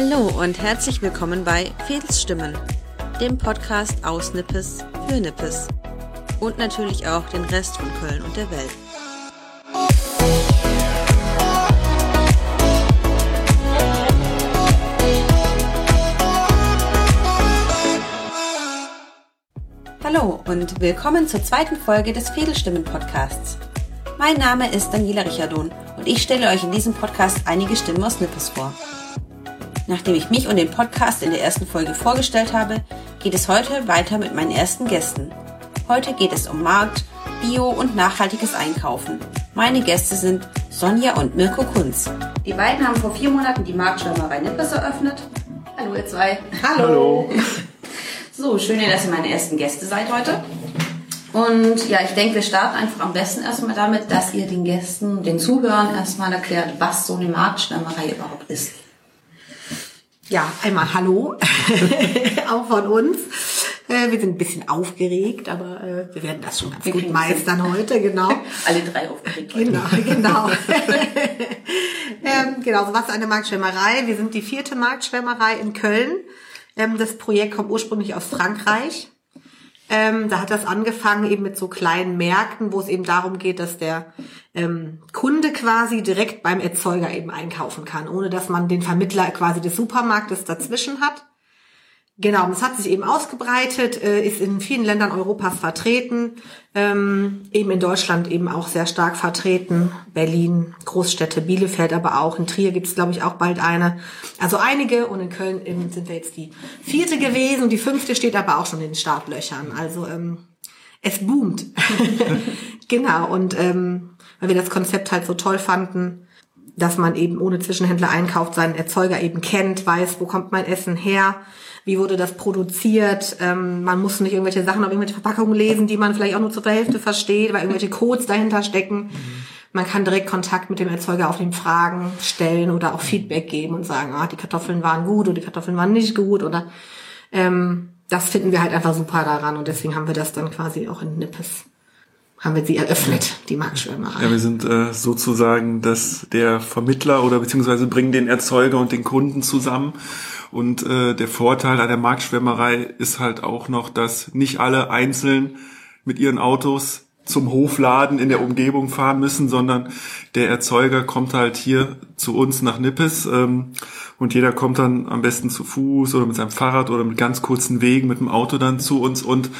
Hallo und herzlich willkommen bei Vedelsstimmen, dem Podcast aus Nippes für Nippes und natürlich auch den Rest von Köln und der Welt. Hallo und willkommen zur zweiten Folge des Vedelsstimmen-Podcasts. Mein Name ist Daniela Richardon und ich stelle euch in diesem Podcast einige Stimmen aus Nippes vor. Nachdem ich mich und den Podcast in der ersten Folge vorgestellt habe, geht es heute weiter mit meinen ersten Gästen. Heute geht es um Markt, Bio und nachhaltiges Einkaufen. Meine Gäste sind Sonja und Mirko Kunz. Die beiden haben vor 4 Monaten die Marktschwärmerei Nippes eröffnet. Hallo ihr zwei. Hallo. So, schön, dass ihr meine ersten Gäste seid heute. Und ja, ich denke, wir starten einfach am besten erstmal damit, dass ihr den Gästen, den Zuhörern erstmal erklärt, was so eine Marktschwärmerei überhaupt ist. Ja, einmal Hallo, auch von uns. Wir sind ein bisschen aufgeregt, aber wir werden das schon ganz gut meistern heute, genau. Alle 3 aufgeregt. Genau. Genau, so was ist eine Marktschwärmerei. Wir sind die 4. Marktschwärmerei in Köln. Das Projekt kommt ursprünglich aus Frankreich. Da hat das angefangen eben mit so kleinen Märkten, wo es eben darum geht, dass der Kunde quasi direkt beim Erzeuger eben einkaufen kann, ohne dass man den Vermittler quasi des Supermarktes dazwischen hat. Genau, und es hat sich eben ausgebreitet, ist in vielen Ländern Europas vertreten, eben in Deutschland eben auch sehr stark vertreten, Berlin, Großstädte, Bielefeld, aber auch in Trier gibt es, glaube ich, auch bald eine. Also einige, und in Köln eben sind wir jetzt die 4. gewesen, die 5. steht aber auch schon in den Startlöchern, also es boomt. Genau, und weil wir das Konzept halt so toll fanden, dass man eben ohne Zwischenhändler einkauft, seinen Erzeuger eben kennt, weiß, wo kommt mein Essen her, wie wurde das produziert. Man muss nicht irgendwelche Sachen auf irgendwelche Verpackungen lesen, die man vielleicht auch nur zur Hälfte versteht, weil irgendwelche Codes dahinter stecken. Man kann direkt Kontakt mit dem Erzeuger auf den Fragen stellen oder auch Feedback geben und sagen, die Kartoffeln waren gut oder die Kartoffeln waren nicht gut. Oder das finden wir halt einfach super daran und deswegen haben wir das dann quasi auch in Nippes haben wir sie eröffnet, die Marktschwärmerei. Ja, wir sind sozusagen der Vermittler oder beziehungsweise bringen den Erzeuger und den Kunden zusammen. Und der Vorteil an der Marktschwärmerei ist halt auch noch, dass nicht alle einzeln mit ihren Autos zum Hofladen in der Umgebung fahren müssen, sondern der Erzeuger kommt halt hier zu uns nach Nippes und jeder kommt dann am besten zu Fuß oder mit seinem Fahrrad oder mit ganz kurzen Wegen mit dem Auto dann zu uns und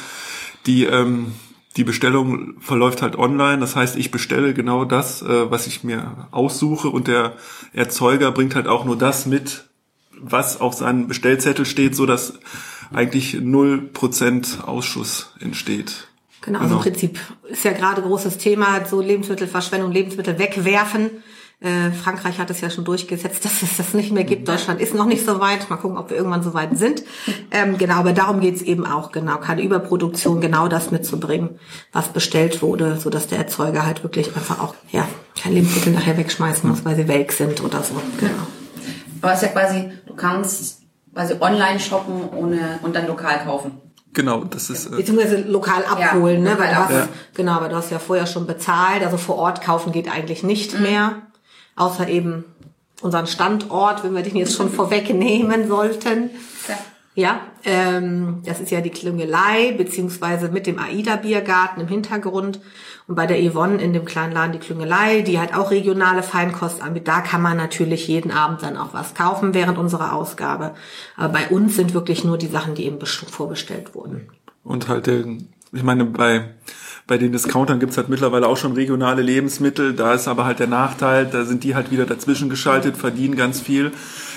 die Bestellung verläuft halt online, das heißt, ich bestelle genau das, was ich mir aussuche und der Erzeuger bringt halt auch nur das mit, was auf seinem Bestellzettel steht, so dass eigentlich 0% Ausschuss entsteht. Genau, also im Prinzip ist ja gerade großes Thema, so Lebensmittelverschwendung, Lebensmittel wegwerfen. Frankreich hat es ja schon durchgesetzt, dass es das nicht mehr gibt. Deutschland ist noch nicht so weit. Mal gucken, ob wir irgendwann so weit sind. Genau, aber darum geht's eben auch, genau, keine Überproduktion, genau das mitzubringen, was bestellt wurde, so dass der Erzeuger halt wirklich einfach auch, kein Lebensmittel nachher wegschmeißen muss, weil sie welk sind oder so. Genau. Aber es ist ja quasi, du kannst quasi online shoppen und dann lokal kaufen. Genau, das ist beziehungsweise lokal abholen, ja, ne, weil du hast ja vorher schon bezahlt, also vor Ort kaufen geht eigentlich nicht mehr, außer eben unseren Standort, wenn wir den jetzt schon vorwegnehmen sollten. Ja, das ist ja die Klüngelei, beziehungsweise mit dem AIDA-Biergarten im Hintergrund und bei der Yvonne in dem kleinen Laden die Klüngelei, die halt auch regionale Feinkost anbietet. Da kann man natürlich jeden Abend dann auch was kaufen während unserer Ausgabe. Aber bei uns sind wirklich nur die Sachen, die eben vorbestellt wurden. Und halt, ich meine, bei den Discountern gibt's halt mittlerweile auch schon regionale Lebensmittel. Da ist aber halt der Nachteil, da sind die halt wieder dazwischen geschaltet, verdienen ganz viel.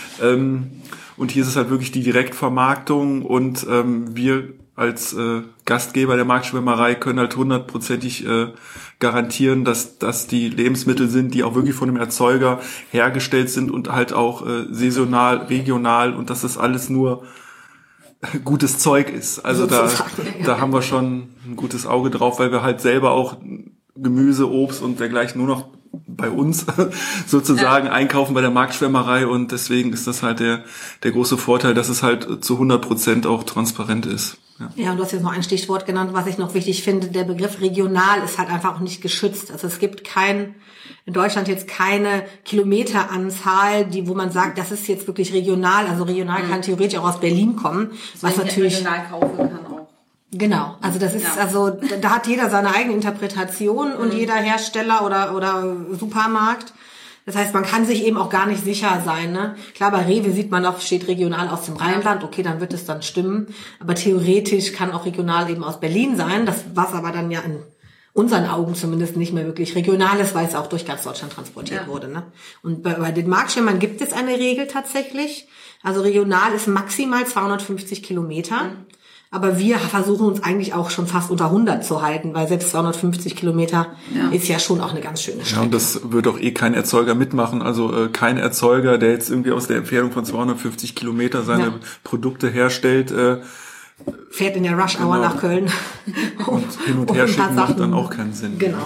Und hier ist es halt wirklich die Direktvermarktung und wir als Gastgeber der Marktschwärmerei können halt 100%ig garantieren, dass das die Lebensmittel sind, die auch wirklich von dem Erzeuger hergestellt sind und halt auch saisonal, regional und dass das alles nur gutes Zeug ist. Also da haben wir schon ein gutes Auge drauf, weil wir halt selber auch Gemüse, Obst und dergleichen nur noch bei uns sozusagen einkaufen bei der Marktschwärmerei und deswegen ist das halt der große Vorteil, dass es halt zu 100% auch transparent ist. Ja, und du hast jetzt noch ein Stichwort genannt, was ich noch wichtig finde. Der Begriff regional ist halt einfach auch nicht geschützt. Also es gibt in Deutschland jetzt keine Kilometeranzahl, wo man sagt, das ist jetzt wirklich regional. Also regional kann theoretisch auch aus Berlin kommen. Was natürlich regional kaufen kann auch. Genau, also das ist, also da hat jeder seine eigene Interpretation und jeder Hersteller oder Supermarkt. Das heißt, man kann sich eben auch gar nicht sicher sein. Ne? Klar, bei Rewe sieht man oft, steht regional aus dem Rheinland. Okay, dann wird es dann stimmen. Aber theoretisch kann auch regional eben aus Berlin sein. Das, was aber dann ja in unseren Augen zumindest nicht mehr wirklich regional ist, weil es auch durch ganz Deutschland transportiert wurde. Ne? Und bei den Marktschwimmern gibt es eine Regel tatsächlich. Also regional ist maximal 250 Kilometer. Aber wir versuchen uns eigentlich auch schon fast unter 100 zu halten, weil selbst 250 Kilometer ist ja schon auch eine ganz schöne Strecke. Ja, und das wird auch kein Erzeuger mitmachen. Also kein Erzeuger, der jetzt irgendwie aus der Entfernung von 250 Kilometer seine Produkte herstellt, fährt in der Rush-Hour nach Köln. Und hin und her schicken macht dann auch keinen Sinn. Genau,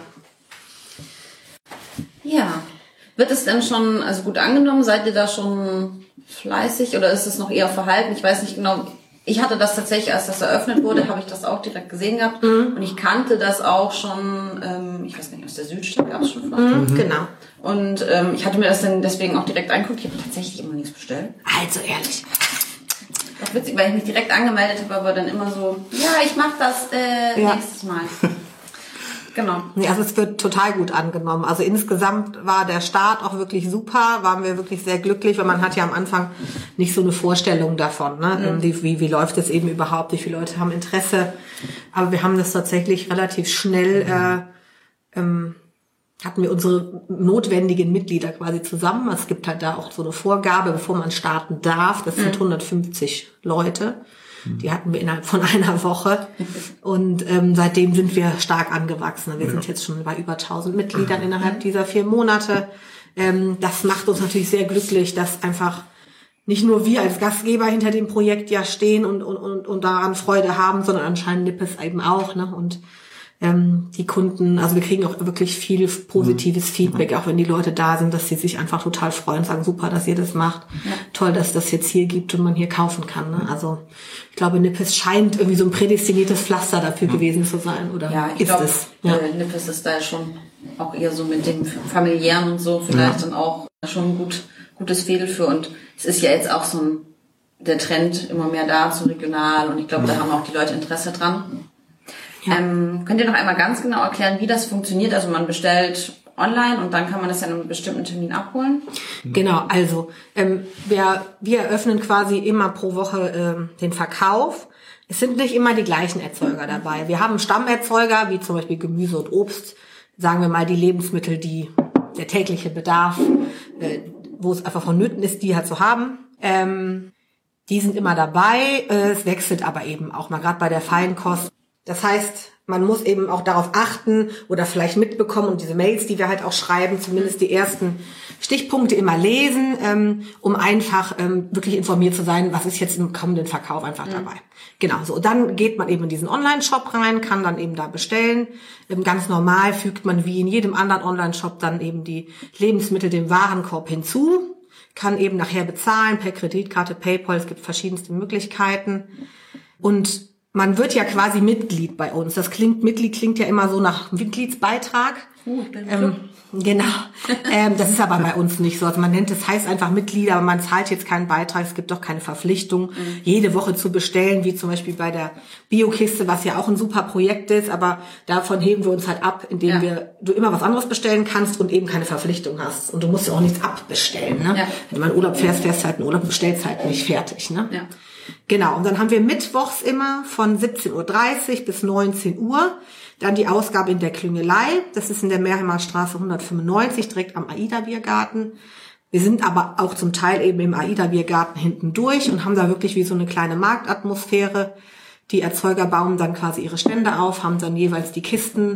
Ja. Wird es denn schon gut angenommen? Seid ihr da schon fleißig oder ist es noch eher verhalten? Ich weiß nicht genau. Ich hatte das tatsächlich, als das eröffnet wurde, habe ich das auch direkt gesehen gehabt. Und ich kannte das auch schon, ich weiß nicht, aus der Südstadt gab es schon Flaschen. Genau. Und ich hatte mir das dann deswegen auch direkt angeguckt. Ich habe tatsächlich immer nichts bestellt. Also ehrlich. Das ist witzig, weil ich mich direkt angemeldet habe, aber dann immer so, ja, ich mache das nächstes Mal. Genau. Nee, also es wird total gut angenommen. Also insgesamt war der Start auch wirklich super, waren wir wirklich sehr glücklich, weil man hat ja am Anfang nicht so eine Vorstellung davon, ne? Wie läuft es eben überhaupt, wie viele Leute haben Interesse. Aber wir haben das tatsächlich relativ schnell, hatten wir unsere notwendigen Mitglieder quasi zusammen. Es gibt halt da auch so eine Vorgabe, bevor man starten darf. Das sind 150 Leute. Die hatten wir innerhalb von einer Woche und seitdem sind wir stark angewachsen. Wir sind jetzt schon bei über 1000 Mitgliedern innerhalb dieser 4 Monate. Das macht uns natürlich sehr glücklich, dass einfach nicht nur wir als Gastgeber hinter dem Projekt ja stehen und daran Freude haben, sondern anscheinend Nippes eben auch. Ne? Und die Kunden, also wir kriegen auch wirklich viel positives Feedback, auch wenn die Leute da sind, dass sie sich einfach total freuen und sagen, super, dass ihr das macht. Ja. Toll, dass das jetzt hier gibt und man hier kaufen kann. Ne? Also ich glaube, Nippes scheint irgendwie so ein prädestiniertes Pflaster dafür gewesen zu sein. Oder ja, ich glaube, Nippes ist da schon auch eher so mit dem Familiären und so vielleicht dann auch schon ein gutes Fädel für. Und es ist ja jetzt auch so der Trend immer mehr da zu regional und ich glaube, da haben auch die Leute Interesse dran. Ja. Könnt ihr noch einmal ganz genau erklären, wie das funktioniert? Also man bestellt online und dann kann man das ja in einem bestimmten Termin abholen? Genau, also wir eröffnen quasi immer pro Woche den Verkauf. Es sind nicht immer die gleichen Erzeuger dabei. Wir haben Stammerzeuger, wie zum Beispiel Gemüse und Obst, sagen wir mal die Lebensmittel, der tägliche Bedarf, wo es einfach vonnöten ist, die halt zu haben. Die sind immer dabei. Es wechselt aber eben auch mal, gerade bei der Feinkost. Das heißt, man muss eben auch darauf achten oder vielleicht mitbekommen und diese Mails, die wir halt auch schreiben, zumindest die ersten Stichpunkte immer lesen, um einfach wirklich informiert zu sein, was ist jetzt im kommenden Verkauf einfach dabei. Genau, so. Dann geht man eben in diesen Online-Shop rein, kann dann eben da bestellen. Ganz normal fügt man wie in jedem anderen Online-Shop dann eben die Lebensmittel dem Warenkorb hinzu, kann eben nachher bezahlen per Kreditkarte, PayPal, es gibt verschiedenste Möglichkeiten. Und man wird ja quasi Mitglied bei uns. Mitglied klingt ja immer so nach Mitgliedsbeitrag. Genau. Das ist aber bei uns nicht so. Also man heißt einfach Mitglieder, aber man zahlt jetzt keinen Beitrag. Es gibt doch keine Verpflichtung, jede Woche zu bestellen, wie zum Beispiel bei der Biokiste, was ja auch ein super Projekt ist. Aber davon heben wir uns halt ab, indem du immer was anderes bestellen kannst und eben keine Verpflichtung hast. Und du musst ja auch nichts abbestellen. Ne? Ja. Wenn du mal in Urlaub fährst halt einen Urlaub, bestellst halt nicht fertig. Ne? Ja. Genau, und dann haben wir mittwochs immer von 17:30 Uhr bis 19 Uhr dann die Ausgabe in der Klüngelei. Das ist in der Meerheimerstraße 195, direkt am AIDA-Biergarten. Wir sind aber auch zum Teil eben im AIDA-Biergarten hinten durch und haben da wirklich wie so eine kleine Marktatmosphäre. Die Erzeuger bauen dann quasi ihre Stände auf, haben dann jeweils die Kisten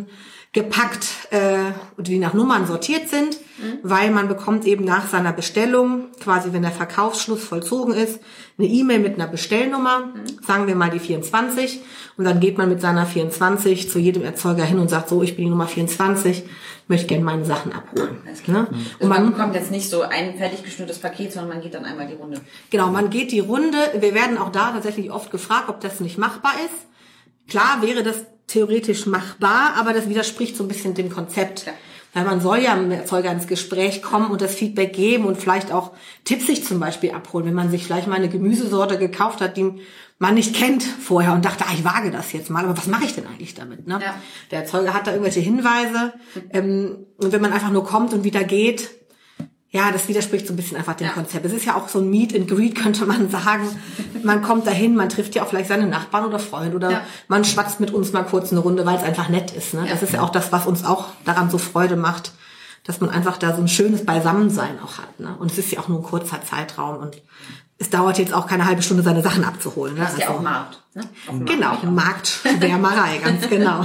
gepackt und die nach Nummern sortiert sind, weil man bekommt eben nach seiner Bestellung, quasi wenn der Verkaufsschluss vollzogen ist, eine E-Mail mit einer Bestellnummer, sagen wir mal die 24, und dann geht man mit seiner 24 zu jedem Erzeuger hin und sagt, so, ich bin die Nummer 24, möchte gerne meine Sachen abholen. Ne? Und man bekommt jetzt nicht so ein fertig geschnürtes Paket, sondern man geht dann einmal die Runde. Genau, man geht die Runde. Wir werden auch da tatsächlich oft gefragt, ob das nicht machbar ist. Klar wäre das theoretisch machbar, aber das widerspricht so ein bisschen dem Konzept. Ja. Weil man soll ja mit dem Erzeuger ins Gespräch kommen und das Feedback geben und vielleicht auch Tipps sich zum Beispiel abholen, wenn man sich vielleicht mal eine Gemüsesorte gekauft hat, die man nicht kennt vorher und dachte, ich wage das jetzt mal, aber was mache ich denn eigentlich damit? Ne? Ja. Der Erzeuger hat da irgendwelche Hinweise und wenn man einfach nur kommt und wieder geht, ja, das widerspricht so ein bisschen einfach dem Konzept. Es ist ja auch so ein Meet and Greet, könnte man sagen. Man kommt dahin, man trifft ja auch vielleicht seine Nachbarn oder Freunde oder man schwatzt mit uns mal kurz eine Runde, weil es einfach nett ist. Ne? Das ist ja auch das, was uns auch daran so Freude macht, dass man einfach da so ein schönes Beisammensein auch hat. Ne? Und es ist ja auch nur ein kurzer Zeitraum und es dauert jetzt auch keine halbe Stunde, seine Sachen abzuholen. Ne? Das ist ja auch Markt. Ne? Genau, Marktschwärmerei, ganz genau.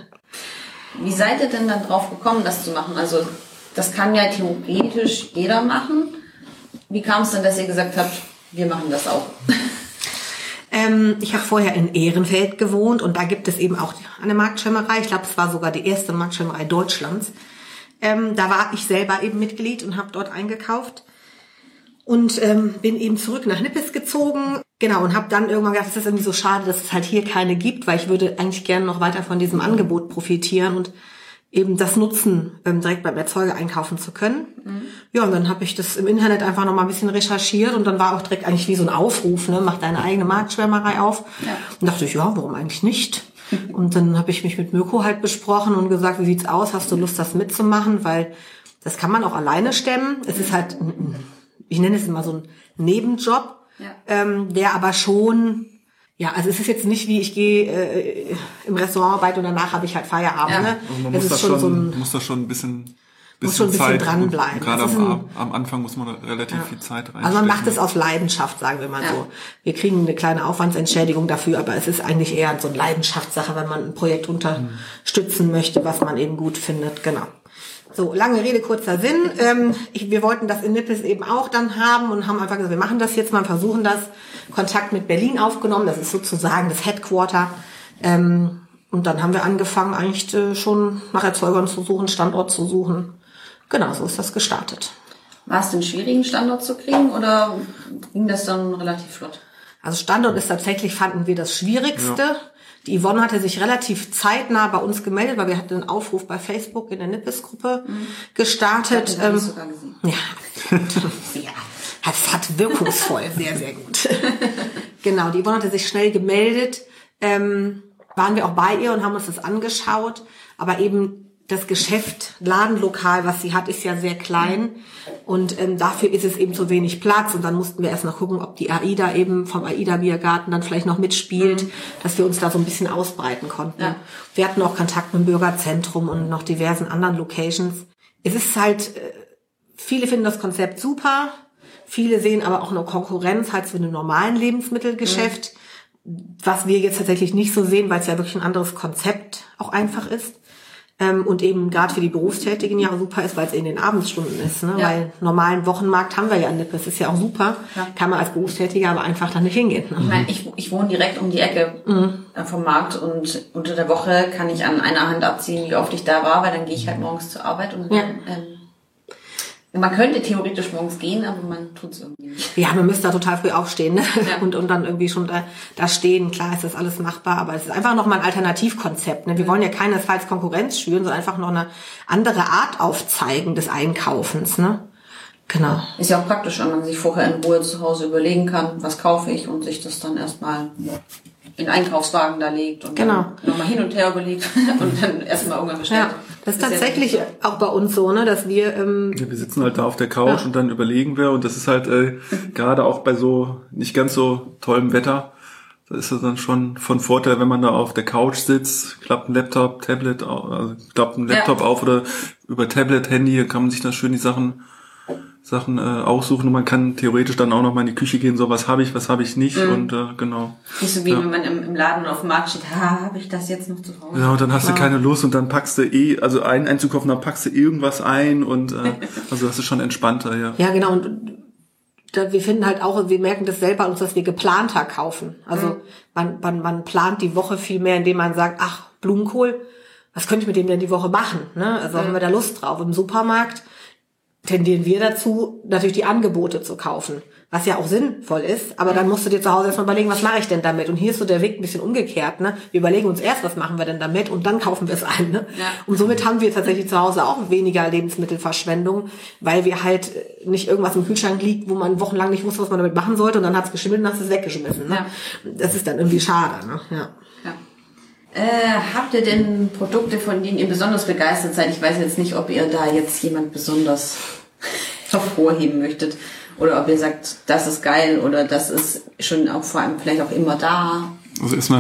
Wie seid ihr denn dann drauf gekommen, das zu machen? Also das kann ja theoretisch jeder machen. Wie kam es denn, dass ihr gesagt habt, wir machen das auch? Ich habe vorher in Ehrenfeld gewohnt und da gibt es eben auch eine Marktschwärmerei. Ich glaube, es war sogar die erste Marktschwärmerei Deutschlands. Da war ich selber eben Mitglied und habe dort eingekauft. Und bin eben zurück nach Nippes gezogen. Genau, und habe dann irgendwann gedacht, es ist irgendwie so schade, dass es halt hier keine gibt, weil ich würde eigentlich gerne noch weiter von diesem Angebot profitieren und eben das nutzen, direkt beim Erzeuger einkaufen zu können. Ja, und dann habe ich das im Internet einfach noch mal ein bisschen recherchiert und dann war auch direkt eigentlich wie so ein Aufruf, ne, mach deine eigene Marktschwärmerei auf. Ja. Und dachte ich, ja, warum eigentlich nicht? Und dann habe ich mich mit Mirko halt besprochen und gesagt, wie sieht's aus? Hast du Lust, das mitzumachen? Weil das kann man auch alleine stemmen. Es ist halt, ich nenne es immer so ein Nebenjob, der aber schon, ja, also es ist jetzt nicht wie ich gehe im Restaurant arbeiten und danach habe ich halt Feierabend. Ja. Ne? Also man muss da schon ein bisschen Zeit dranbleiben. Gerade am Anfang muss man da relativ viel Zeit reinstecken. Also man macht es aus Leidenschaft, sagen wir mal so. Wir kriegen eine kleine Aufwandsentschädigung dafür, aber es ist eigentlich eher so eine Leidenschaftssache, wenn man ein Projekt unterstützen möchte, was man eben gut findet. Genau. So, lange Rede, kurzer Sinn. Wir wollten das in Nippes eben auch dann haben und haben einfach gesagt, wir machen das jetzt mal, versuchen das. Kontakt mit Berlin aufgenommen, das ist sozusagen das Headquarter. Und dann haben wir angefangen, eigentlich schon nach Erzeugern zu suchen, Standort zu suchen. Genau, so ist das gestartet. War es denn schwierig, einen Standort zu kriegen oder ging das dann relativ flott? Also Standort ist tatsächlich, fanden wir das Schwierigste. Ja. Die Yvonne hatte sich relativ zeitnah bei uns gemeldet, weil wir hatten einen Aufruf bei Facebook in der Nippes-Gruppe gestartet. Ich hatte sogar gesehen. Ja, das hat wirkungsvoll, sehr, sehr gut. Genau, die Yvonne hatte sich schnell gemeldet. Waren wir auch bei ihr und haben uns das angeschaut. Aber eben das Geschäft, Ladenlokal, was sie hat, ist ja sehr klein. Und dafür ist es eben zu wenig Platz. Und dann mussten wir erst noch gucken, ob die AIDA eben vom AIDA-Biergarten dann vielleicht noch mitspielt, dass wir uns da so ein bisschen ausbreiten konnten. Ja. Wir hatten auch Kontakt mit dem Bürgerzentrum und noch diversen anderen Locations. Es ist halt, viele finden das Konzept super. Viele sehen aber auch eine Konkurrenz halt zu einem normalen Lebensmittelgeschäft. Was wir jetzt tatsächlich nicht so sehen, weil es ja wirklich ein anderes Konzept auch einfach ist. Und eben gerade für die Berufstätigen ja super ist, weil es in den Abendstunden ist. Ne? Ja. Weil normalen Wochenmarkt haben wir ja in Nippes, ist ja auch super. Ja. Kann man als Berufstätiger aber einfach dann nicht hingehen. Ne? Ich meine, ich wohne direkt um die Ecke vom Markt und unter der Woche kann ich an einer Hand abziehen, wie oft ich da war, weil dann gehe ich halt morgens zur Arbeit und dann, man könnte theoretisch morgens gehen, aber man tut es irgendwie nicht. Ja, man müsste da total früh aufstehen, ne? Und dann irgendwie schon da stehen. Klar ist das alles machbar, aber es ist einfach nochmal ein Alternativkonzept. Ne? Wir wollen ja keinesfalls Konkurrenz schüren, sondern einfach noch eine andere Art aufzeigen des Einkaufens. Ne? Genau. Ist ja auch praktisch, wenn man sich vorher in Ruhe zu Hause überlegen kann, was kaufe ich und sich das dann erstmal in den Einkaufswagen da legt und dann nochmal hin und her überlegt und dann erstmal irgendwann bestellt. Ja, das ist tatsächlich auch bei uns so, ne, dass wir wir sitzen halt da auf der Couch und dann überlegen wir und das ist halt gerade auch bei so nicht ganz so tollem Wetter, da ist es dann schon von Vorteil, wenn man da auf der Couch sitzt, klappt ein Laptop, Tablet, also klappt ein Laptop auf oder über Tablet, Handy, kann man sich dann schön die Sachen Sachen aussuchen und man kann theoretisch dann auch noch mal in die Küche gehen, so was habe ich nicht und genau. Nicht so wie wenn man im Laden oder auf dem Markt steht, habe ich das jetzt noch zu Hause? Ja, und dann hast du keine Lust und dann packst du also einen einzukaufen, dann packst du irgendwas ein und also das ist schon entspannter, ja. Ja, genau, und wir finden halt auch, wir merken das selber uns, dass wir geplanter kaufen. Also man plant die Woche viel mehr, indem man sagt, ach, Blumenkohl, was könnte ich mit dem denn die Woche machen? Ne? Also haben wir da Lust drauf. Im Supermarkt tendieren wir dazu, natürlich die Angebote zu kaufen, was ja auch sinnvoll ist, aber dann musst du dir zu Hause erstmal überlegen, was mache ich denn damit? Und hier ist so der Weg ein bisschen umgekehrt, ne? Wir überlegen uns erst, was machen wir denn damit und dann kaufen wir es ein, ne? Ja. Und somit haben wir tatsächlich zu Hause auch weniger Lebensmittelverschwendung, weil wir halt nicht irgendwas im Kühlschrank liegt, wo man wochenlang nicht wusste, was man damit machen sollte und dann hat es geschimmelt und hast es weggeschmissen, ne? Ja. Das ist dann irgendwie schade, ne? Ja. Habt ihr denn Produkte, von denen ihr besonders begeistert seid? Ich weiß jetzt nicht, ob ihr da jetzt jemand besonders hervorheben möchtet oder ob ihr sagt, das ist geil oder das ist schon auch vor allem vielleicht auch immer da. Also erstmal,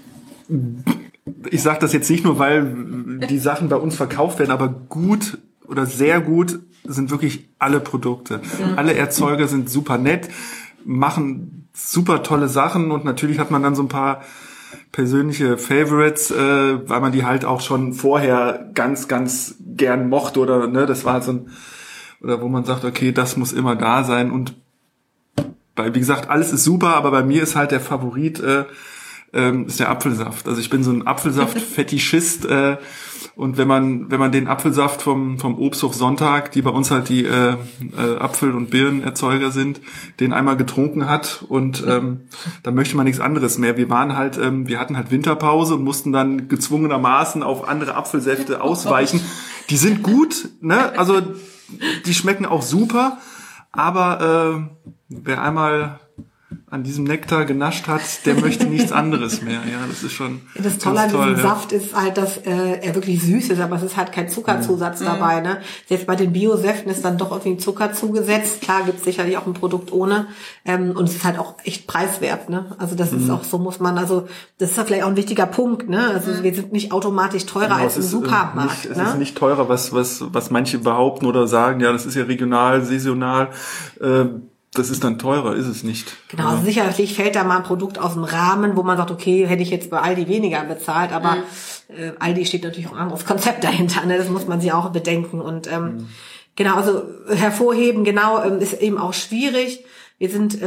ich sage das jetzt nicht nur, weil die Sachen bei uns verkauft werden, aber gut oder sehr gut sind wirklich alle Produkte. Alle Erzeuger sind super nett, machen super tolle Sachen und natürlich hat man dann so ein paar persönliche Favorites, weil man die halt auch schon vorher ganz, ganz gern mochte oder ne, das war halt so ein, oder wo man sagt, okay, das muss immer da sein und wie gesagt, alles ist super, aber bei mir ist halt der Favorit ist der Apfelsaft. Also ich bin so ein Apfelsaft-Fetischist und wenn man den Apfelsaft vom Obsthof Sonntag, die bei uns halt die Apfel- und Birnenerzeuger sind, den einmal getrunken hat und dann möchte man nichts anderes mehr. Wir hatten halt Winterpause und mussten dann gezwungenermaßen auf andere Apfelsäfte ausweichen. Die sind gut, ne? Also die schmecken auch super, aber wer einmal an diesem Nektar genascht hat, der möchte nichts anderes mehr. Ja, das ist schon das Tolle an diesem Saft ist halt, dass er wirklich süß ist, aber es ist halt kein Zuckerzusatz dabei. Ne? Selbst bei den Biosäften ist dann doch irgendwie ein Zucker zugesetzt. Klar gibt's sicherlich auch ein Produkt ohne und es ist halt auch echt preiswert. Ne? Also das ist auch so, muss man, also das ist ja vielleicht auch ein wichtiger Punkt. Ne? Also wir sind nicht automatisch teurer als im Supermarkt. Es ist nicht teurer, was manche behaupten oder sagen, ja, das ist ja regional, saisonal. Das ist dann teurer, ist es nicht. Genau, also sicherlich fällt da mal ein Produkt aus dem Rahmen, wo man sagt, okay, hätte ich jetzt bei Aldi weniger bezahlt, aber Aldi steht natürlich auch ein anderes Konzept dahinter, ne? Das muss man sich auch bedenken. Und genau, also hervorheben, ist eben auch schwierig. Wir sind,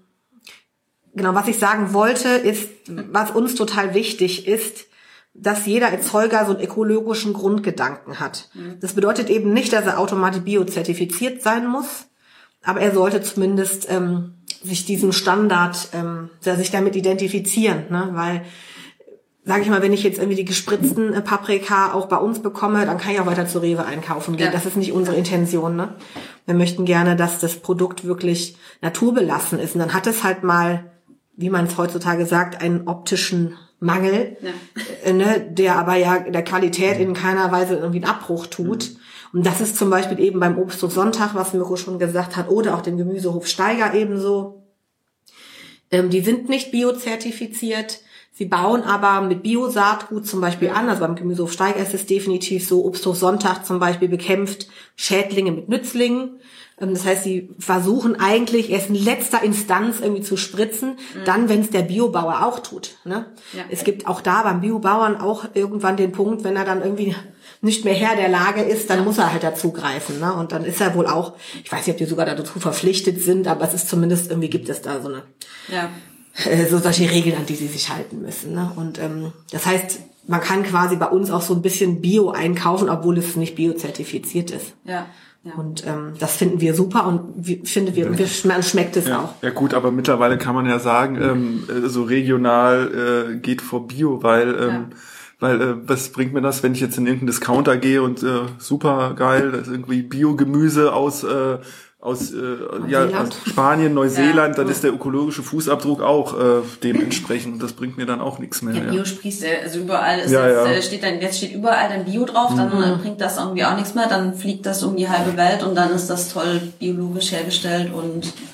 genau, was ich sagen wollte, ist, was uns total wichtig ist, dass jeder Erzeuger so einen ökologischen Grundgedanken hat. Das bedeutet eben nicht, dass er automatisch biozertifiziert sein muss, aber er sollte zumindest sich diesen Standard, sich damit identifizieren, ne? Weil, sage ich mal, wenn ich jetzt irgendwie die gespritzten Paprika auch bei uns bekomme, dann kann ich auch weiter zu Rewe einkaufen gehen. Ja. Das ist nicht unsere Intention, ne? Wir möchten gerne, dass das Produkt wirklich naturbelassen ist. Und dann hat es halt mal, wie man es heutzutage sagt, einen optischen Mangel, ne? Der aber ja der Qualität in keiner Weise irgendwie einen Abbruch tut. Und das ist zum Beispiel eben beim Obsthof Sonntag, was Mirko schon gesagt hat, oder auch dem Gemüsehof Steiger ebenso. Die sind nicht biozertifiziert. Sie bauen aber mit Biosaatgut zum Beispiel an. Also beim Gemüsehof Steiger ist es definitiv so. Obsthof Sonntag zum Beispiel bekämpft Schädlinge mit Nützlingen. Das heißt, sie versuchen eigentlich erst in letzter Instanz irgendwie zu spritzen, dann, wenn es der Biobauer auch tut. Ne? Ja. Es gibt auch da beim Biobauern auch irgendwann den Punkt, wenn er dann irgendwie nicht mehr Herr der Lage ist, dann muss er halt dazugreifen. Ne? Und dann ist er wohl auch, ich weiß nicht, ob die sogar dazu verpflichtet sind, aber es ist zumindest, irgendwie gibt es da so eine, so solche Regeln, an die sie sich halten müssen. Ne? Und das heißt, man kann quasi bei uns auch so ein bisschen Bio einkaufen, obwohl es nicht biozertifiziert ist. Ja. Ja. Und das finden wir super und man schmeckt es auch. Ja gut, aber mittlerweile kann man ja sagen, so regional geht vor Bio, weil was bringt mir das, wenn ich jetzt in irgendeinen Discounter gehe und super geil, das ist irgendwie Biogemüse aus Spanien, Neuseeland, dann ist der ökologische Fußabdruck auch dementsprechend und das bringt mir dann auch nichts mehr. Ja, Bio sprießt also überall ist jetzt steht überall dann Bio drauf, dann bringt das irgendwie auch nichts mehr, dann fliegt das um die halbe Welt und dann ist das toll biologisch hergestellt und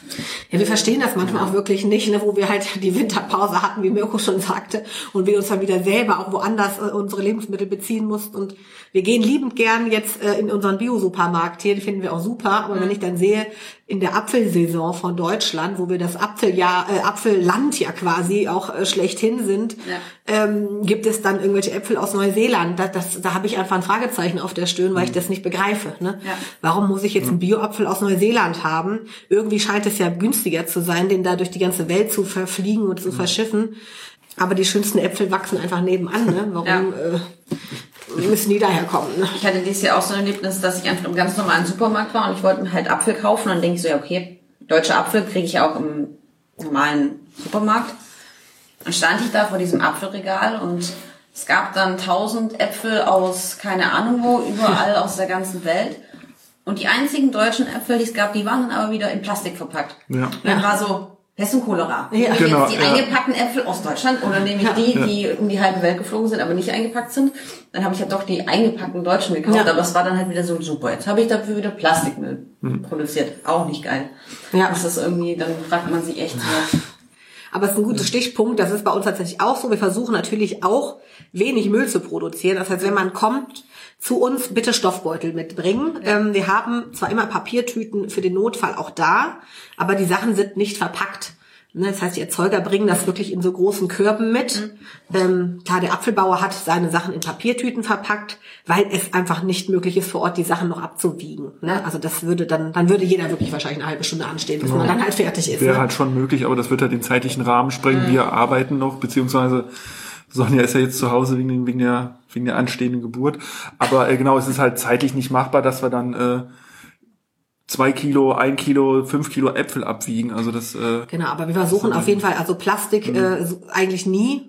Ja, wir verstehen das manchmal auch wirklich nicht, ne, wo wir halt die Winterpause hatten, wie Mirko schon sagte, und wir uns dann wieder selber auch woanders unsere Lebensmittel beziehen mussten. Und wir gehen liebend gern jetzt in unseren Bio-Supermarkt hier, den finden wir auch super. Aber wenn ich dann sehe, in der Apfelsaison von Deutschland, wo wir das Apfelland ja quasi auch schlechthin sind, gibt es dann irgendwelche Äpfel aus Neuseeland. Da habe ich einfach ein Fragezeichen auf der Stirn, weil ich das nicht begreife. Ne? Ja. Warum muss ich jetzt einen Bio-Apfel aus Neuseeland haben? Irgendwie scheint es ja günstiger zu sein, den da durch die ganze Welt zu verfliegen und zu verschiffen. Aber die schönsten Äpfel wachsen einfach nebenan. Ne? Warum müssen die daherkommen? Ne? Ich hatte dieses Jahr auch so ein Erlebnis, dass ich einfach im ganz normalen Supermarkt war und ich wollte mir halt Apfel kaufen. Und dann denke ich so, ja okay, deutsche Apfel kriege ich ja auch im normalen Supermarkt. Dann stand ich da vor diesem Apfelregal und es gab dann 1000 Äpfel aus keine Ahnung wo, überall aus der ganzen Welt. Und die einzigen deutschen Äpfel, die es gab, die waren dann aber wieder in Plastik verpackt. Ja. Und dann war so, Pest und Cholera. Ja. Nehme ich jetzt die eingepackten Äpfel aus Deutschland oder nehme ich die um die halbe Welt geflogen sind, aber nicht eingepackt sind? Dann habe ich ja doch die eingepackten Deutschen gekauft, aber es war dann halt wieder so super. Jetzt habe ich dafür wieder Plastikmüll produziert. Auch nicht geil. Ja. Das ist irgendwie, dann fragt man sich echt so. Aber es ist ein guter Stichpunkt, das ist bei uns tatsächlich auch so. Wir versuchen natürlich auch, wenig Müll zu produzieren. Das heißt, wenn man kommt zu uns, bitte Stoffbeutel mitbringen. Wir haben zwar immer Papiertüten für den Notfall auch da, aber die Sachen sind nicht verpackt. Das heißt, die Erzeuger bringen das wirklich in so großen Körben mit. Klar, der Apfelbauer hat seine Sachen in Papiertüten verpackt, weil es einfach nicht möglich ist, vor Ort die Sachen noch abzuwiegen. Also das würde dann würde jeder wirklich wahrscheinlich eine halbe Stunde anstehen, bis man dann halt fertig ist. Wäre halt schon möglich, aber das wird halt den zeitlichen Rahmen sprengen. Wir arbeiten noch, beziehungsweise Sonja ist ja jetzt zu Hause wegen der anstehenden Geburt. Aber genau, es ist halt zeitlich nicht machbar, dass wir dann 2 Kilo, 1 Kilo, 5 Kilo Äpfel abwiegen. Also das. Genau, aber wir versuchen auf jeden Fall, also Plastik eigentlich nie.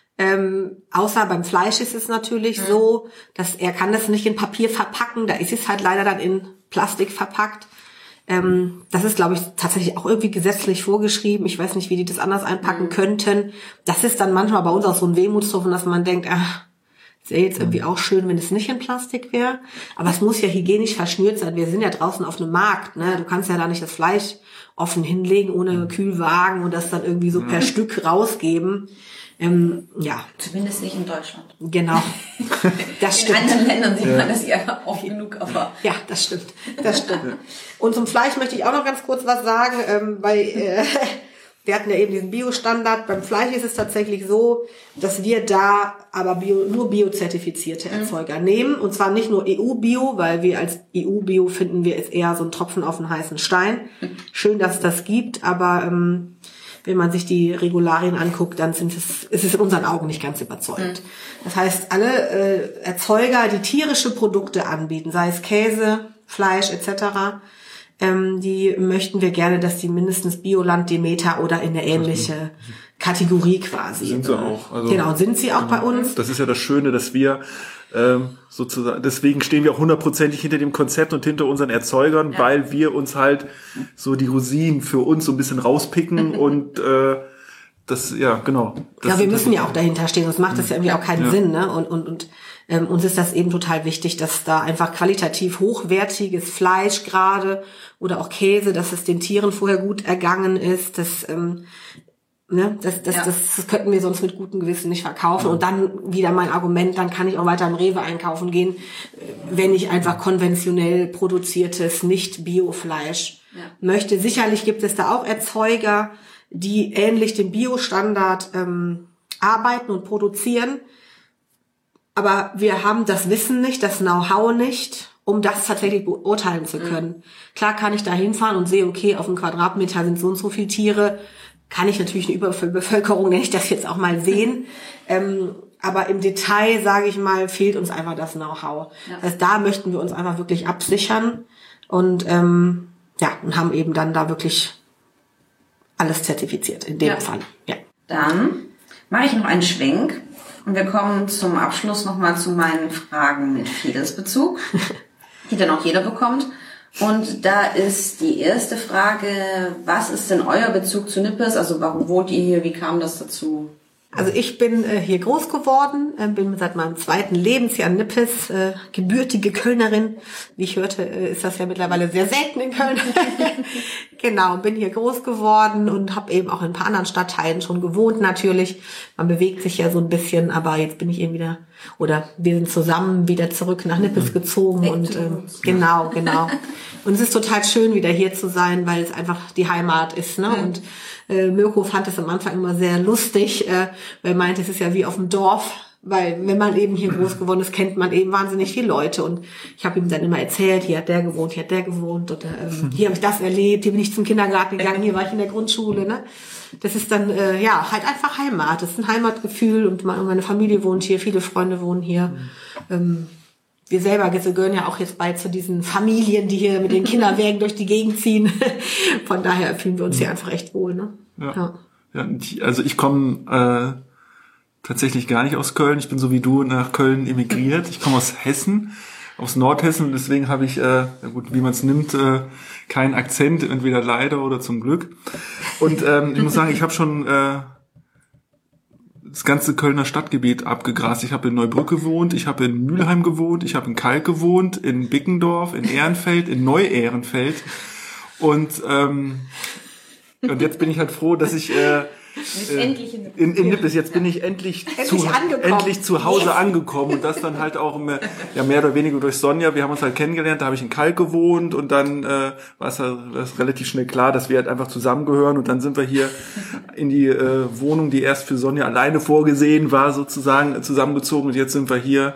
Außer beim Fleisch ist es natürlich so, dass er kann das nicht in Papier verpacken. Da ist es halt leider dann in Plastik verpackt. Das ist, glaube ich, tatsächlich auch irgendwie gesetzlich vorgeschrieben. Ich weiß nicht, wie die das anders einpacken könnten. Das ist dann manchmal bei uns auch so ein Wehmutstropfen, dass man denkt, wäre jetzt irgendwie auch schön, wenn es nicht in Plastik wäre. Aber es muss ja hygienisch verschnürt sein. Wir sind ja draußen auf einem Markt, ne? Du kannst ja da nicht das Fleisch offen hinlegen ohne Kühlwagen und das dann irgendwie so per Stück rausgeben. Zumindest nicht in Deutschland. Genau. Das stimmt. In anderen Ländern sieht man das ja oft genug, aber. Ja, das stimmt. Und zum Fleisch möchte ich auch noch ganz kurz was sagen, wir hatten ja eben diesen Bio-Standard. Beim Fleisch ist es tatsächlich so, dass wir da aber nur biozertifizierte Erzeuger nehmen. Und zwar nicht nur EU-Bio, weil wir als EU-Bio finden wir es eher so ein Tropfen auf den heißen Stein. Schön, dass es das gibt, aber wenn man sich die Regularien anguckt, dann ist es in unseren Augen nicht ganz überzeugend. Das heißt, alle Erzeuger, die tierische Produkte anbieten, sei es Käse, Fleisch etc., die möchten wir gerne, dass die mindestens Bioland, Demeter oder in eine ähnliche Kategorie quasi. Sind sie auch. Also, genau, sind sie auch bei uns. Das ist ja das Schöne, dass wir sozusagen, deswegen stehen wir auch 100% hinter dem Konzept und hinter unseren Erzeugern, weil wir uns halt so die Rosinen für uns so ein bisschen rauspicken und das, ja, genau. Ja, wir müssen ja auch dahinter stehen, sonst macht das ja irgendwie auch keinen Sinn, ne? Und uns ist das eben total wichtig, dass da einfach qualitativ hochwertiges Fleisch gerade oder auch Käse, dass es den Tieren vorher gut ergangen ist, das könnten wir sonst mit gutem Gewissen nicht verkaufen. Und dann wieder mein Argument, dann kann ich auch weiter im Rewe einkaufen gehen, wenn ich einfach konventionell produziertes, nicht Biofleisch möchte. Sicherlich gibt es da auch Erzeuger, die ähnlich dem Bio-Standard arbeiten und produzieren. Aber wir haben das Wissen nicht, das Know-how nicht, um das tatsächlich beurteilen zu können. Klar kann ich da hinfahren und sehe, okay, auf einem Quadratmeter sind so und so viele Tiere. Kann ich natürlich eine Überbevölkerung, nenne ich das jetzt auch mal sehen. Aber im Detail, sage ich mal, fehlt uns einfach das Know-how. Ja. Das heißt, da möchten wir uns einfach wirklich absichern und und haben eben dann da wirklich alles zertifiziert in dem Fall. Ja. Dann mache ich noch einen Schwenk und wir kommen zum Abschluss nochmal zu meinen Fragen mit Fidelsbezug, die dann auch jeder bekommt. Und da ist die erste Frage, was ist denn euer Bezug zu Nippes? Also warum wohnt ihr hier? Wie kam das dazu? Also ich bin hier groß geworden, bin seit meinem 2. Lebensjahr in Nippes, gebürtige Kölnerin. Wie ich hörte, ist das ja mittlerweile sehr selten in Köln. Genau, bin hier groß geworden und habe eben auch in ein paar anderen Stadtteilen schon gewohnt natürlich. Man bewegt sich ja so ein bisschen, aber jetzt bin ich eben wieder, oder wir sind zusammen wieder zurück nach Nippes gezogen und genau. Und es ist total schön, wieder hier zu sein, weil es einfach die Heimat ist, ne? Und Mirko fand es am Anfang immer sehr lustig, weil er meinte, es ist ja wie auf dem Dorf, weil wenn man eben hier groß geworden ist, kennt man eben wahnsinnig viele Leute und ich habe ihm dann immer erzählt, hier hat der gewohnt oder hier habe ich das erlebt, hier bin ich zum Kindergarten gegangen, hier war ich in der Grundschule, ne? Das ist dann halt einfach Heimat, das ist ein Heimatgefühl und meine Familie wohnt hier, viele Freunde wohnen hier. Wir selber gehören ja auch jetzt bald zu diesen Familien, die hier mit den Kinderwägen durch die Gegend ziehen. Von daher fühlen wir uns hier einfach echt wohl, ne? Ja, also ich komme tatsächlich gar nicht aus Köln. Ich bin so wie du nach Köln emigriert. Ich komme aus Hessen, aus Nordhessen. Und deswegen habe ich, wie man es nimmt, keinen Akzent, entweder leider oder zum Glück. Und ich muss sagen, ich habe schon das ganze Kölner Stadtgebiet abgegrast. Ich habe in Neubrück gewohnt, ich habe in Mülheim gewohnt, ich habe in Kalk gewohnt, in Bickendorf, in Ehrenfeld, in Neu-Ehrenfeld. Und jetzt bin ich halt froh, dass ich in Nippes, jetzt bin ich endlich zu Hause angekommen und das dann halt auch mehr oder weniger durch Sonja. Wir haben uns halt kennengelernt, da habe ich in Kalk gewohnt und dann war es relativ schnell klar, dass wir halt einfach zusammengehören und dann sind wir hier in die Wohnung, die erst für Sonja alleine vorgesehen war, sozusagen zusammengezogen und jetzt sind wir hier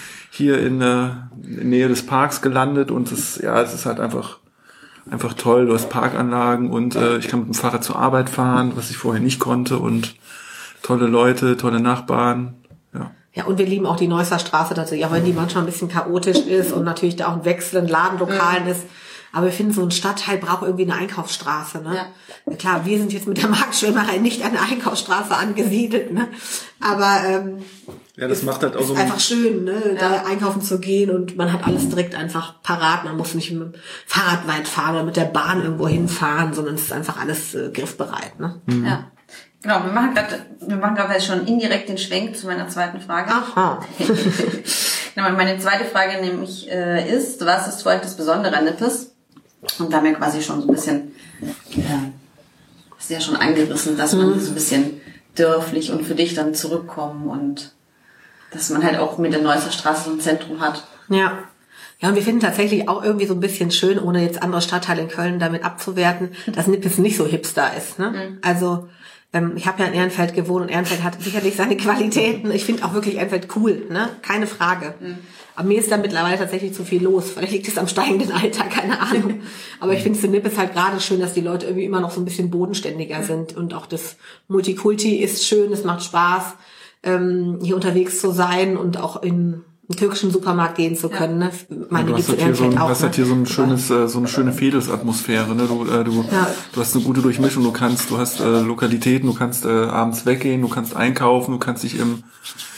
in Nähe des Parks gelandet und es ist halt einfach toll, du hast Parkanlagen und ich kann mit dem Fahrrad zur Arbeit fahren, was ich vorher nicht konnte und tolle Leute, tolle Nachbarn, ja. Ja, und wir lieben auch die Neusser Straße tatsächlich, auch wenn die manchmal ein bisschen chaotisch ist und natürlich da auch ein Wechsel in Ladenlokalen ist. Aber wir finden, so ein Stadtteil braucht irgendwie eine Einkaufsstraße, ne? Ja. Klar, wir sind jetzt mit der Marktschwimmerei nicht an der Einkaufsstraße angesiedelt, ne? Aber das macht halt auch so einfach schön, ne? Da einkaufen zu gehen und man hat alles direkt einfach parat. Man muss nicht mit dem Fahrrad weit fahren oder mit der Bahn irgendwo hinfahren, sondern es ist einfach alles griffbereit, ne? Mhm. Ja. Genau, wir machen gerade schon indirekt den Schwenk zu meiner zweiten Frage. Aha. Genau, meine zweite Frage nämlich ist, was ist für euch das Besondere an Nippes? Und da haben wir quasi schon so ein bisschen, hast du ja schon angerissen, dass man so ein bisschen dörflich und für dich dann zurückkommen und dass man halt auch mit der Neusser Straße so ein Zentrum hat. Ja. Ja, und wir finden tatsächlich auch irgendwie so ein bisschen schön, ohne jetzt andere Stadtteile in Köln damit abzuwerten, dass Nippes nicht so hipster ist, ne? Mhm. Also, ich habe ja in Ehrenfeld gewohnt und Ehrenfeld hat sicherlich seine Qualitäten. Ich finde auch wirklich Ehrenfeld cool, ne? Keine Frage. Mhm. Aber mir ist da mittlerweile tatsächlich zu viel los. Vielleicht liegt es am steigenden Alter, keine Ahnung. Aber ich finde es in Nippes halt gerade schön, dass die Leute irgendwie immer noch so ein bisschen bodenständiger sind. Und auch das Multikulti ist schön, es macht Spaß, hier unterwegs zu sein und auch in einen türkischen Supermarkt gehen zu können. Ne? Meine du hast halt hier so ein schönes, so eine schöne Veedelsatmosphäre. Ne? Du hast eine gute Durchmischung. Du hast Lokalitäten, du kannst abends weggehen, du kannst einkaufen, du kannst dich im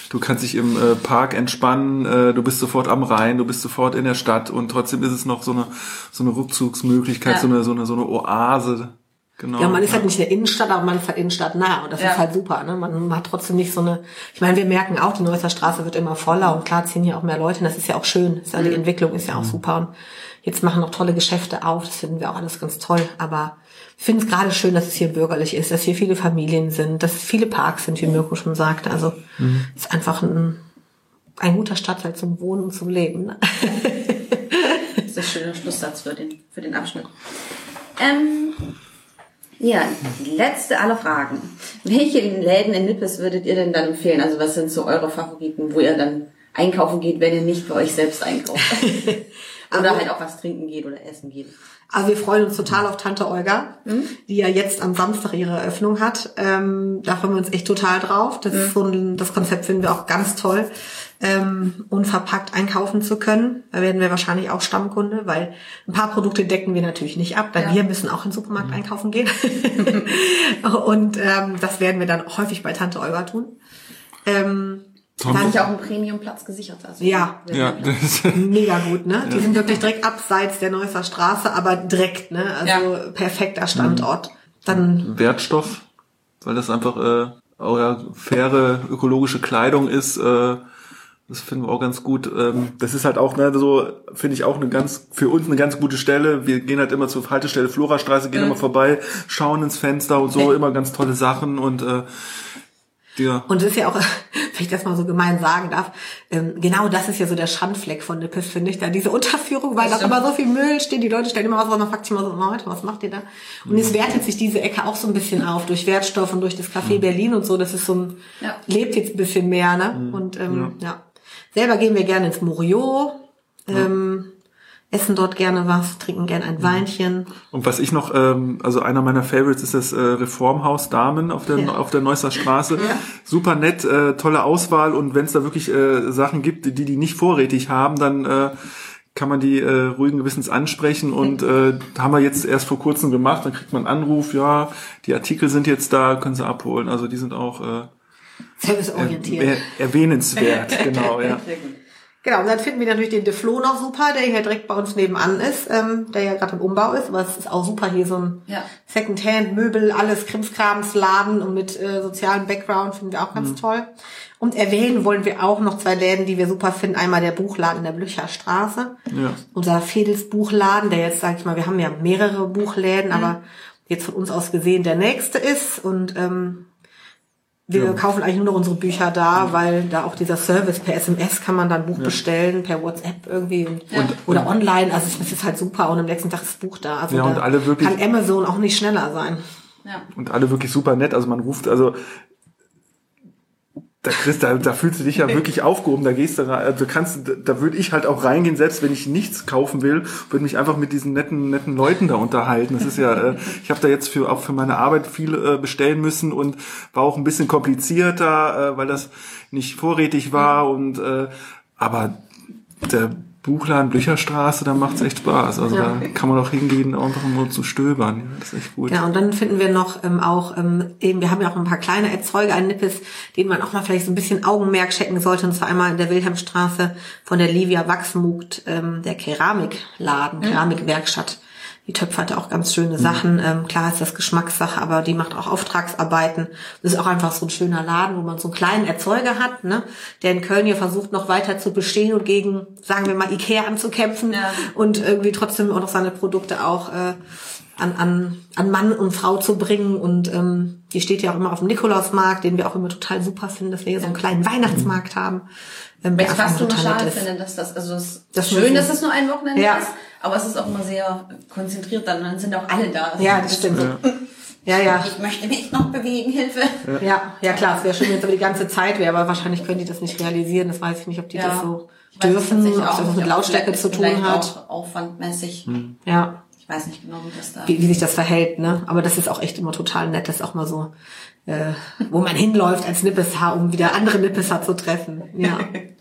Park entspannen, du bist sofort am Rhein, du bist sofort in der Stadt und trotzdem ist es noch so eine Rückzugsmöglichkeit, so eine Oase. Genau. Ja, man ist halt nicht in der Innenstadt, aber man ist halt innenstadtnah und das ist halt super, ne? Man hat trotzdem nicht so eine, ich meine, wir merken auch, die Neusser Straße wird immer voller und klar ziehen hier auch mehr Leute und das ist ja auch schön, die Entwicklung ist ja auch super und jetzt machen noch tolle Geschäfte auf, das finden wir auch alles ganz toll, aber ich finde es gerade schön, dass es hier bürgerlich ist, dass hier viele Familien sind, dass viele Parks sind, wie Mirko schon sagte, also es ist einfach ein guter Stadtteil zum Wohnen und zum Leben. Ne? Das ist ein schöner Schlusssatz für den Abschnitt. Ja, die letzte aller Fragen. Welche Läden in Nippes würdet ihr denn dann empfehlen? Also was sind so eure Favoriten, wo ihr dann einkaufen geht, wenn ihr nicht bei euch selbst einkauft? Oder halt auch was trinken geht oder essen geht. Also wir freuen uns total auf Tante Olga, die ja jetzt am Samstag ihre Eröffnung hat. Da freuen wir uns echt total drauf. Das ist das Konzept finden wir auch ganz toll, unverpackt einkaufen zu können. Da werden wir wahrscheinlich auch Stammkunde, weil ein paar Produkte decken wir natürlich nicht ab, denn wir müssen auch in den Supermarkt einkaufen gehen. Und das werden wir dann häufig bei Tante Olga tun. Da habe ich auch einen Premiumplatz gesichert. Also ja, das ist mega gut, ne? Die sind wirklich direkt abseits der Neusser Straße, aber direkt, ne? Also perfekter Standort. Dann Wertstoff, weil das einfach oder faire ökologische Kleidung ist. Das finden wir auch ganz gut. Das ist halt auch, ne, so finde ich auch für uns eine ganz gute Stelle. Wir gehen halt immer zur Haltestelle Florastraße, gehen immer vorbei, schauen ins Fenster und so, immer ganz tolle Sachen und ja. Und es ist ja auch, wenn ich das mal so gemein sagen darf, genau das ist ja so der Schandfleck von Nippes, finde ich, da diese Unterführung, weil da immer so viel Müll steht, die Leute stellen immer was, man fragt sich immer so, Leute, was macht ihr da? Und es wertet sich diese Ecke auch so ein bisschen auf, durch Wertstoff und durch das Café Berlin und so, das ist so ein, lebt jetzt ein bisschen mehr, ne? Und ja. Selber gehen wir gerne ins Moriot, essen dort gerne was, trinken gerne ein Weinchen. Und was ich noch, also einer meiner Favorites ist das Reformhaus Damen auf der Neusser Straße. Ja. Super nett, tolle Auswahl und wenn es da wirklich Sachen gibt, die nicht vorrätig haben, dann kann man die ruhigen Gewissens ansprechen und haben wir jetzt erst vor kurzem gemacht, dann kriegt man einen Anruf, ja, die Artikel sind jetzt da, können Sie abholen. Also die sind auch serviceorientiert. Erwähnenswert, genau, ja. Genau, und dann finden wir natürlich den De Flo noch super, der hier direkt bei uns nebenan ist, der ja gerade im Umbau ist, aber es ist auch super hier so ein Secondhand, Möbel, alles Krimskrams Laden und mit sozialem Background finden wir auch ganz toll. Und erwähnen wollen wir auch noch 2 Läden, die wir super finden. Einmal der Buchladen in der Blücherstraße, unser Fedels Buchladen, der jetzt, sag ich mal, wir haben ja mehrere Buchläden, aber jetzt von uns aus gesehen der nächste ist und wir kaufen eigentlich nur noch unsere Bücher da, weil da auch dieser Service per SMS kann man dann Buch bestellen, per WhatsApp irgendwie oder online. Also es ist halt super und am nächsten Tag ist das Buch da. Also und alle wirklich, kann Amazon auch nicht schneller sein. Ja. Und alle wirklich super nett. Also man ruft, da fühlst du dich ja wirklich aufgehoben, da gehst du rein, also da würde ich halt auch reingehen, selbst wenn ich nichts kaufen will, würde mich einfach mit diesen netten Leuten da unterhalten. Das ist ja, ich habe da jetzt auch für meine Arbeit viel bestellen müssen und war auch ein bisschen komplizierter, weil das nicht vorrätig war und aber der Buchladen Blücherstraße, da macht's echt Spaß. Also da kann man auch hingehen, einfach nur zu stöbern. Ja, das ist echt gut. Ja, und dann finden wir noch eben, wir haben ja auch ein paar kleine Erzeuger an Nippes, denen man auch mal vielleicht so ein bisschen Augenmerk schenken sollte. Und zwar einmal in der Wilhelmstraße von der Livia Wachsmuth, der Keramikladen, Keramikwerkstatt. Die Töpfer hat auch ganz schöne Sachen. Klar ist das Geschmackssache, aber die macht auch Auftragsarbeiten. Das ist auch einfach so ein schöner Laden, wo man so einen kleinen Erzeuger hat, ne, der in Köln hier versucht, noch weiter zu bestehen und gegen, sagen wir mal, Ikea anzukämpfen und irgendwie trotzdem auch noch seine Produkte auch an Mann und Frau zu bringen. Und die steht ja auch immer auf dem Nikolausmarkt, den wir auch immer total super finden, dass wir hier so einen kleinen Weihnachtsmarkt haben. Was fast nur schade finde, dass das ist schön, dass es nur ein Wochenende ist, aber es ist auch immer sehr konzentriert, dann sind auch alle da. Ja, das stimmt. Ja. Ich möchte mich noch bewegen, Hilfe. Ja, klar, es wäre schön, wenn es aber die ganze Zeit wäre, aber wahrscheinlich können die das nicht realisieren. Das weiß ich nicht, ob die das so dürfen, ob das mit Lautstärke zu tun hat. Auch aufwandmäßig. Ja. Ich weiß nicht genau, wie das da... Wie sich das verhält, ne? Aber das ist auch echt immer total nett, das ist auch mal so, wo man hinläuft als Nippeshaar, um wieder andere Nippeshaar zu treffen. Ja.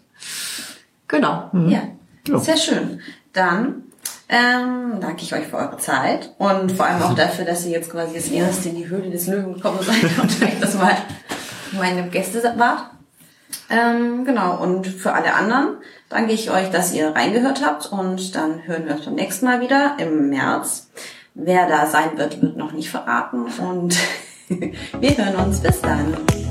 Genau. Ja, sehr schön. Dann danke ich euch für eure Zeit und vor allem auch dafür, dass ihr jetzt quasi das erste in die Höhle des Löwen gekommen seid und vielleicht das mal meine Gäste wart. Genau, und für alle anderen danke ich euch, dass ihr reingehört habt und dann hören wir uns beim nächsten Mal wieder im März. Wer da sein wird, wird noch nicht verraten und wir hören uns. Bis dann.